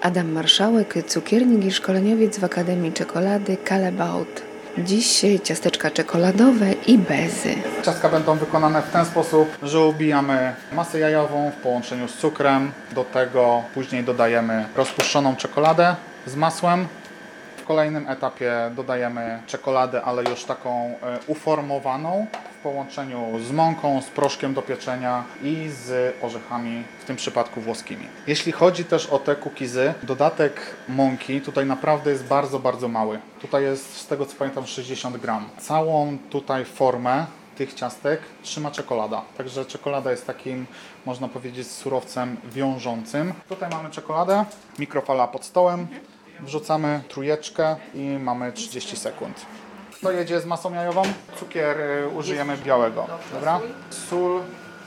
Adam Marszałek, cukiernik i szkoleniowiec w Akademii Czekolady Callebaut. Dziś ciasteczka czekoladowe i bezy. Ciastka będą wykonane w ten sposób, że ubijamy masę jajową w połączeniu z cukrem. Do tego później dodajemy rozpuszczoną czekoladę z masłem. W kolejnym etapie dodajemy czekoladę, ale już taką uformowaną w połączeniu z mąką, z proszkiem do pieczenia i z orzechami, w tym przypadku włoskimi. Jeśli chodzi też o te cookiesy, dodatek mąki tutaj naprawdę jest bardzo, bardzo mały. Tutaj jest, z tego co pamiętam, 60 gram. Całą tutaj formę tych ciastek trzyma czekolada. Także czekolada jest takim, można powiedzieć, surowcem wiążącym. Tutaj mamy czekoladę, mikrofala pod stołem. Wrzucamy trójeczkę i mamy 30 sekund. Kto jedzie z masą jajową? Cukier użyjemy białego. Dobra? Sól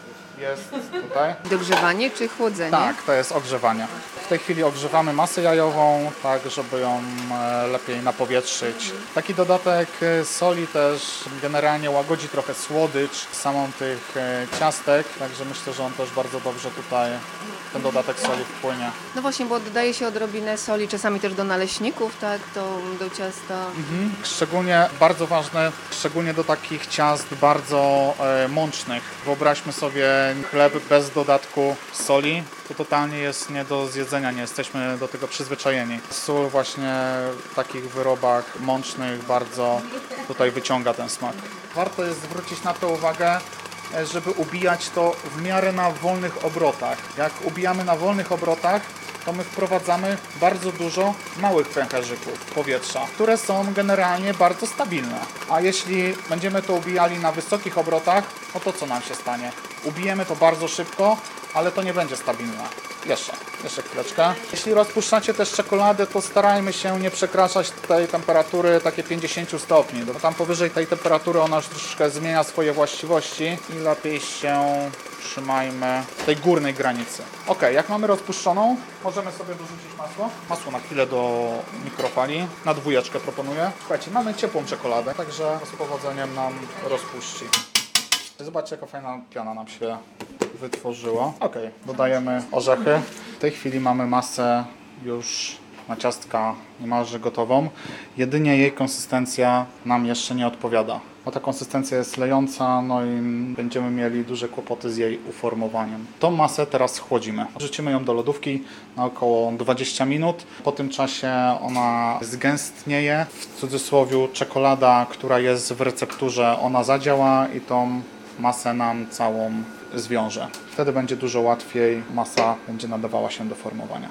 jest tutaj. Dogrzewanie czy chłodzenie? Tak, to jest ogrzewanie. W tej chwili ogrzewamy masę jajową, tak żeby ją lepiej napowietrzyć. Taki dodatek soli też generalnie łagodzi trochę słodycz samą tych ciastek, także myślę, że on też bardzo dobrze tutaj, ten dodatek soli wpłynie. No właśnie, bo dodaje się odrobinę soli, czasami też do naleśników, tak, do ciasta. Szczególnie bardzo ważne, szczególnie do takich ciast bardzo mącznych. Wyobraźmy sobie chleb bez dodatku soli. To totalnie jest nie do zjedzenia, nie jesteśmy do tego przyzwyczajeni. Sól właśnie w takich wyrobach mącznych bardzo tutaj wyciąga ten smak. Warto jest zwrócić na to uwagę, żeby ubijać to w miarę na wolnych obrotach. Jak ubijamy na wolnych obrotach, to my wprowadzamy bardzo dużo małych pęcherzyków powietrza, które są generalnie bardzo stabilne. A jeśli będziemy to ubijali na wysokich obrotach, no to co nam się stanie? Ubijemy to bardzo szybko, ale to nie będzie stabilne. Jeszcze chwileczkę. Jeśli rozpuszczacie też czekoladę, to starajmy się nie przekraczać tej temperatury takie 50 stopni. Bo tam powyżej tej temperatury ona już troszeczkę zmienia swoje właściwości i lepiej się trzymajmy tej górnej granicy. Ok, jak mamy rozpuszczoną, możemy sobie dorzucić masło. Masło na chwilę do mikrofali. Na 2 proponuję. Słuchajcie, mamy ciepłą czekoladę, także z powodzeniem nam rozpuści. Zobaczcie, jaka fajna piana nam się wytworzyła. Ok, dodajemy orzechy. W tej chwili mamy masę już na ciastka niemalże gotową. Jedynie jej konsystencja nam jeszcze nie odpowiada. Bo ta konsystencja jest lejąca, no i będziemy mieli duże kłopoty z jej uformowaniem. Tą masę teraz chłodzimy. Wrzucimy ją do lodówki na około 20 minut. Po tym czasie ona zgęstnieje. W cudzysłowie czekolada, która jest w recepturze, ona zadziała i tą masę nam całą zwiąże. Wtedy będzie dużo łatwiej, masa będzie nadawała się do formowania.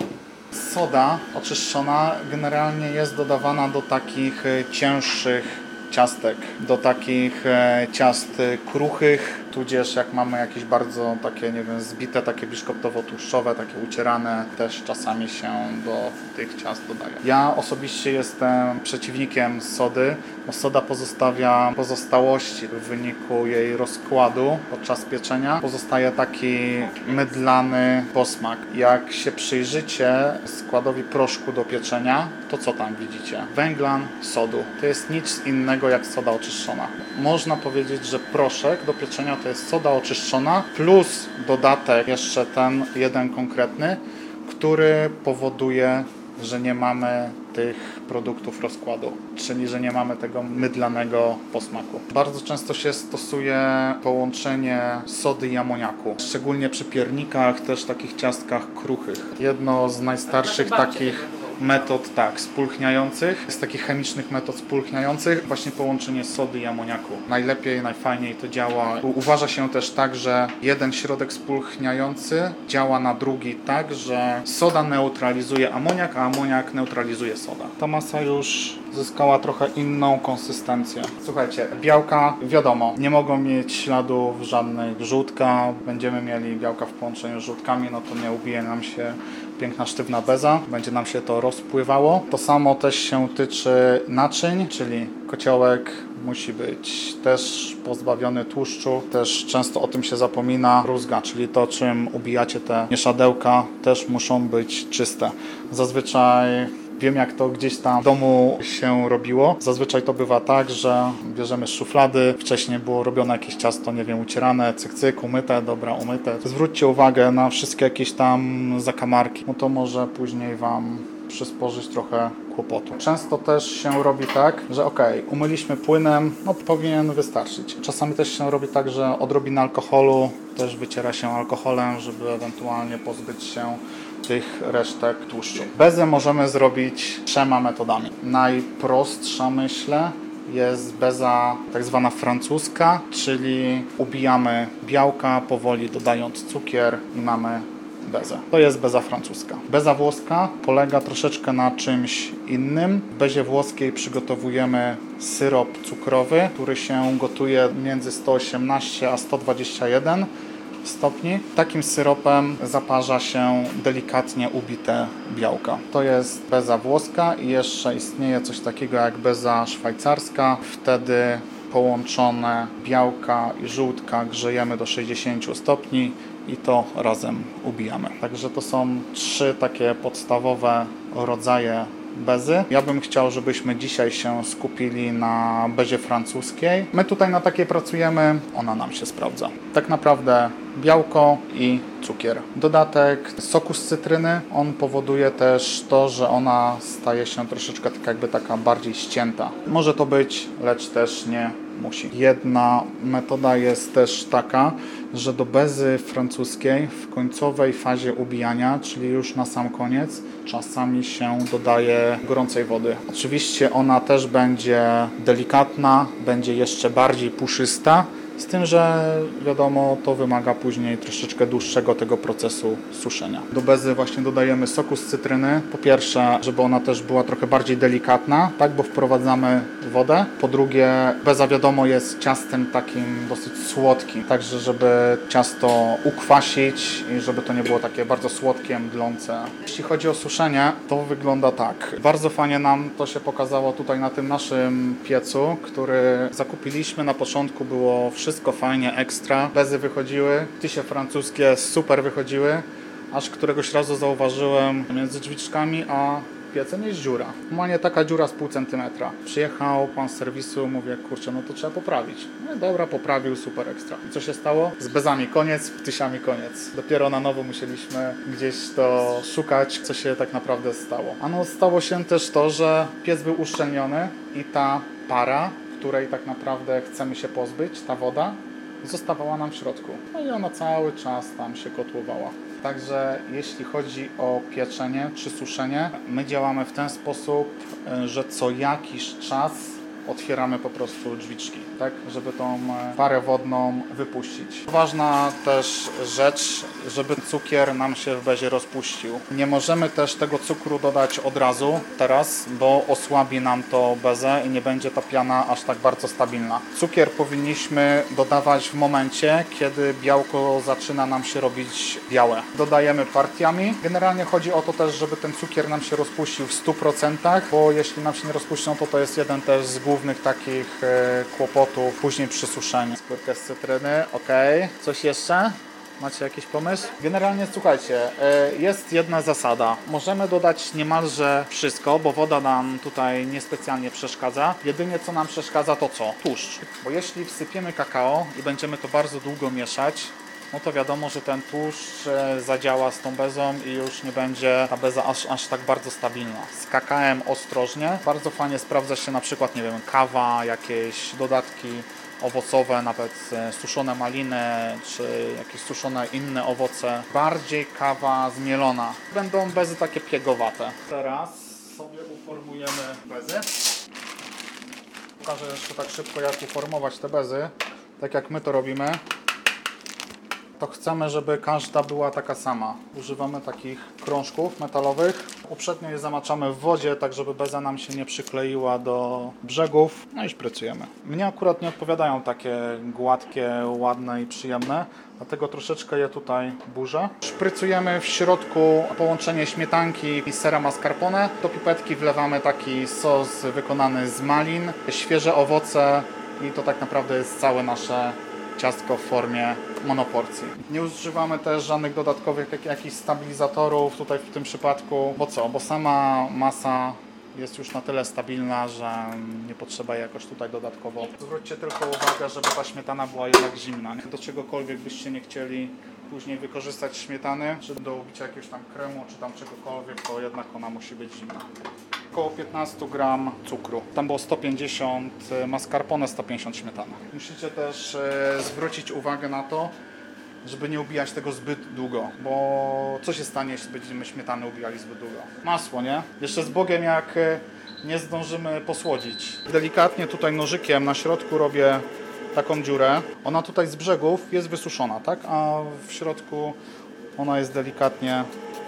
Soda oczyszczona generalnie jest dodawana do takich cięższych ciastek, do takich ciast kruchych, tudzież jak mamy jakieś bardzo takie, nie wiem, zbite, takie biszkoptowo-tłuszczowe, takie ucierane, też czasami się do tych ciast dodaje. Ja osobiście jestem przeciwnikiem sody, bo soda pozostawia pozostałości w wyniku jej rozkładu podczas pieczenia. Pozostaje taki mydlany posmak. Jak się przyjrzycie składowi proszku do pieczenia, to co tam widzicie? Węglan sodu. To jest nic innego jak soda oczyszczona. Można powiedzieć, że proszek do pieczenia to jest soda oczyszczona plus dodatek jeszcze ten jeden konkretny, który powoduje, że nie mamy tych produktów rozkładu, czyli że nie mamy tego mydlanego posmaku. Bardzo często się stosuje połączenie sody i amoniaku, szczególnie przy piernikach, też takich ciastkach kruchych. Jedno z najstarszych takich metod, spulchniających, z takich chemicznych metod spulchniających, właśnie połączenie sody i amoniaku. Najlepiej, najfajniej to działa. Uważa się też tak, że jeden środek spulchniający działa na drugi tak, że soda neutralizuje amoniak, a amoniak neutralizuje soda. Ta masa już zyskała trochę inną konsystencję. Słuchajcie, białka wiadomo, nie mogą mieć śladów żadnych żółtka. Będziemy mieli białka w połączeniu z żółtkami, no to nie ubije nam się piękna sztywna beza, będzie nam się to rozpływało. To samo też się tyczy naczyń, czyli kociołek musi być też pozbawiony tłuszczu, też często o tym się zapomina. Rózga, czyli to, czym ubijacie te mieszadełka, też muszą być czyste. Zazwyczaj Wiem, jak to gdzieś tam w domu się robiło. Zazwyczaj to bywa tak, że bierzemy z szuflady, wcześniej było robione jakieś ciasto, nie wiem, ucierane, cyk, cyk, umyte, dobra, umyte. Zwróćcie uwagę na wszystkie jakieś tam zakamarki, no to może później Wam przysporzyć trochę kłopotu. Często też się robi tak, że umyliśmy płynem, no powinien wystarczyć. Czasami też się robi tak, że odrobina alkoholu też wyciera się alkoholem, żeby ewentualnie pozbyć się tych resztek tłuszczu. Bezę możemy zrobić 3 metodami. Najprostsza, myślę, jest beza tak zwana francuska, czyli ubijamy białka, powoli dodając cukier i mamy bezę. To jest beza francuska. Beza włoska polega troszeczkę na czymś innym. W bezie włoskiej przygotowujemy syrop cukrowy, który się gotuje między 118 a 121 stopni. Takim syropem zaparza się delikatnie ubite białka. To jest beza włoska i jeszcze istnieje coś takiego jak beza szwajcarska. Wtedy połączone białka i żółtka grzejemy do 60 stopni i to razem ubijamy. Także to są 3 takie podstawowe rodzaje bezy. Ja bym chciał, żebyśmy dzisiaj się skupili na bezie francuskiej. My tutaj na takiej pracujemy, ona nam się sprawdza. Tak naprawdę białko i cukier. Dodatek soku z cytryny, on powoduje też to, że ona staje się troszeczkę taka bardziej ścięta. Może to być, lecz też nie musi. Jedna metoda jest też taka, że do bezy francuskiej w końcowej fazie ubijania, czyli już na sam koniec, czasami się dodaje gorącej wody. Oczywiście ona też będzie delikatna, będzie jeszcze bardziej puszysta, z tym, że wiadomo, to wymaga później troszeczkę dłuższego tego procesu suszenia. Do bezy właśnie dodajemy soku z cytryny. Po pierwsze, żeby ona też była trochę bardziej delikatna, tak, bo wprowadzamy wodę. Po drugie, beza wiadomo jest ciastem takim dosyć słodkim, także żeby ciasto ukwasić i żeby to nie było takie bardzo słodkie, mdlące. Jeśli chodzi o suszenie, to wygląda tak. Bardzo fajnie nam to się pokazało tutaj na tym naszym piecu, który zakupiliśmy. Na początku było wszystko fajnie, ekstra. Bezy wychodziły, tysie francuskie super wychodziły, aż któregoś razu zauważyłem między drzwiczkami a piecem jest dziura. Normalnie taka dziura z pół centymetra. Przyjechał pan z serwisu, mówię, kurczę, no to trzeba poprawić. No dobra, poprawił, super ekstra. I co się stało? Z bezami koniec, z tysiami koniec. Dopiero na nowo musieliśmy gdzieś to szukać, co się tak naprawdę stało. Ano stało się też to, że piec był uszczelniony i ta para, której tak naprawdę chcemy się pozbyć, ta woda, zostawała nam w środku. No i ona cały czas tam się kotłowała. Także jeśli chodzi o pieczenie czy suszenie, my działamy w ten sposób, że co jakiś czas otwieramy po prostu drzwiczki, tak, żeby tą parę wodną wypuścić. Ważna też rzecz, żeby cukier nam się w bezie rozpuścił. Nie możemy też tego cukru dodać od razu teraz, bo osłabi nam to bezę i nie będzie ta piana aż tak bardzo stabilna. Cukier powinniśmy dodawać w momencie, kiedy białko zaczyna nam się robić białe. Dodajemy partiami. Generalnie chodzi o to też, żeby ten cukier nam się rozpuścił w 100%, bo jeśli nam się nie rozpuści, no to jest jeden też z głównych takich kłopotów później przy suszeniu. Skórkę z cytryny, ok. Coś jeszcze? Macie jakiś pomysł? Generalnie słuchajcie, jest jedna zasada. Możemy dodać niemalże wszystko, bo woda nam tutaj niespecjalnie przeszkadza. Jedynie co nam przeszkadza to co? Tłuszcz. Bo jeśli wsypiemy kakao i będziemy to bardzo długo mieszać, no to wiadomo, że ten tłuszcz zadziała z tą bezą i już nie będzie ta beza aż tak bardzo stabilna. Z kakałem ostrożnie. Bardzo fajnie sprawdza się na przykład, nie wiem, kawa, jakieś dodatki owocowe, nawet suszone maliny, czy jakieś suszone inne owoce. Bardziej kawa zmielona. Będą bezy takie piegowate. Teraz sobie uformujemy bezy. Pokażę jeszcze tak szybko, jak uformować te bezy. Tak jak my to robimy. To chcemy, żeby każda była taka sama. Używamy takich krążków metalowych. Uprzednio je zamaczamy w wodzie, tak żeby beza nam się nie przykleiła do brzegów. No i szprycujemy. Mnie akurat nie odpowiadają takie gładkie, ładne i przyjemne, dlatego troszeczkę je tutaj burzę. Szprycujemy w środku połączenie śmietanki i sera mascarpone. Do pipetki wlewamy taki sos wykonany z malin, świeże owoce i to tak naprawdę jest całe nasze ciastko w formie monoporcji. Nie używamy też żadnych dodatkowych jakichś stabilizatorów tutaj w tym przypadku, bo sama masa jest już na tyle stabilna, że nie potrzeba jej jakoś tutaj dodatkowo. Zwróćcie tylko uwagę, żeby ta śmietana była jednak zimna. Do czegokolwiek byście nie chcieli później wykorzystać śmietany, czy do ubicia jakiegoś tam kremu, czy tam czegokolwiek, to jednak ona musi być zimna. Około 15 gram cukru. Tam było 150 mascarpone, 150 śmietana. Musicie też zwrócić uwagę na to, żeby nie ubijać tego zbyt długo, bo co się stanie, jeśli będziemy śmietany ubijali zbyt długo? Masło, nie? Jeszcze z Bogiem, jak nie zdążymy posłodzić. Delikatnie tutaj nożykiem na środku robię taką dziurę. Ona tutaj z brzegów jest wysuszona, tak? A w środku ona jest delikatnie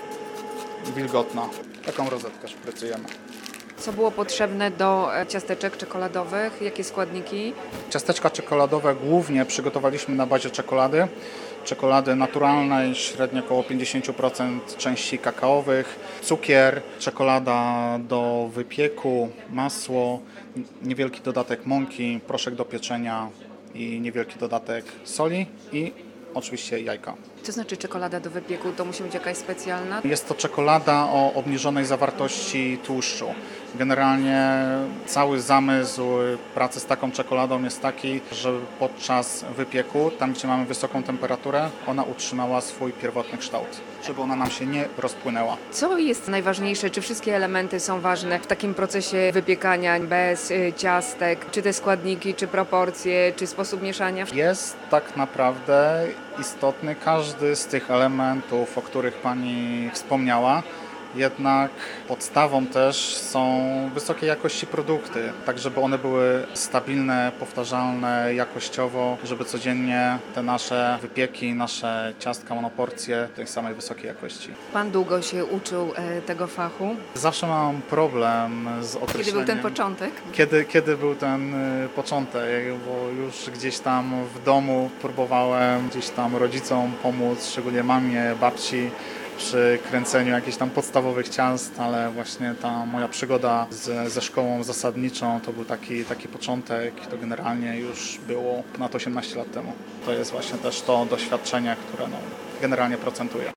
wilgotna. Taką rozetkę szprycujemy. Co było potrzebne do ciasteczek czekoladowych? Jakie składniki? Ciasteczka czekoladowe głównie przygotowaliśmy na bazie czekolady naturalnej, średnio około 50% części kakaowych, cukier, czekolada do wypieku, masło, niewielki dodatek mąki, proszek do pieczenia i niewielki dodatek soli i oczywiście jajka. Co znaczy czekolada do wypieku? To musi być jakaś specjalna? Jest to czekolada o obniżonej zawartości tłuszczu. Generalnie cały zamysł pracy z taką czekoladą jest taki, żeby podczas wypieku, tam gdzie mamy wysoką temperaturę, ona utrzymała swój pierwotny kształt, żeby ona nam się nie rozpłynęła. Co jest najważniejsze? Czy wszystkie elementy są ważne w takim procesie wypiekania bez ciastek? Czy te składniki, czy proporcje, czy sposób mieszania? Jest tak naprawdę istotny każdy z tych elementów, o których Pani wspomniała. Jednak podstawą też są wysokiej jakości produkty, tak żeby one były stabilne, powtarzalne jakościowo, żeby codziennie te nasze wypieki, nasze ciastka, monoporcje tej samej wysokiej jakości. Pan długo się uczył tego fachu? Zawsze mam problem z określeniem. Kiedy był ten początek? Kiedy był ten początek, bo już gdzieś tam w domu próbowałem gdzieś tam rodzicom pomóc, szczególnie mamie, babci, przy kręceniu jakichś tam podstawowych ciast, ale właśnie ta moja przygoda ze szkołą zasadniczą to był taki początek, to generalnie już było ponad 18 lat temu. To jest właśnie też to doświadczenie, które generalnie procentuje.